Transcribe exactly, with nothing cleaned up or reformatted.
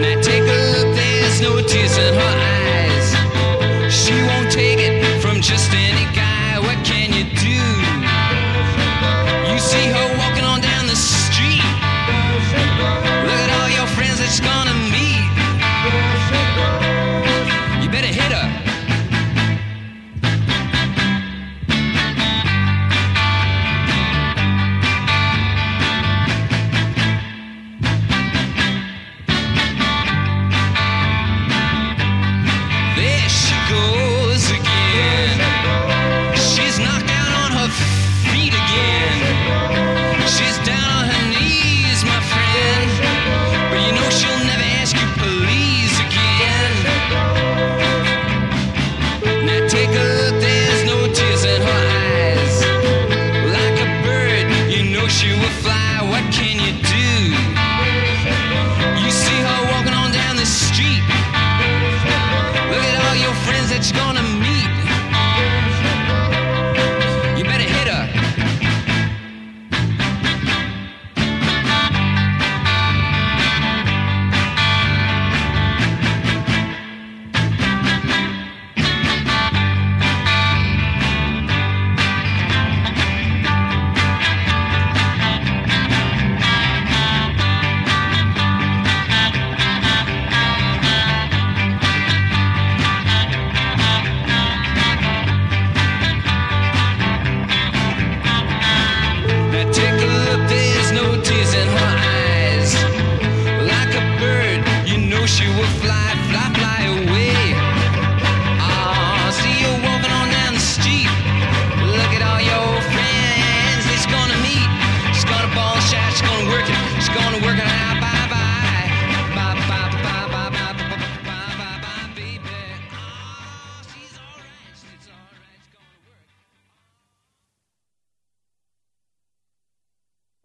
Now take a look, there's no tears in her eyes. She won't take it from just any guy. What can you do? You see her walking on down the street. Look at all your friends that she's gonna meet. You better hit her. There she goes.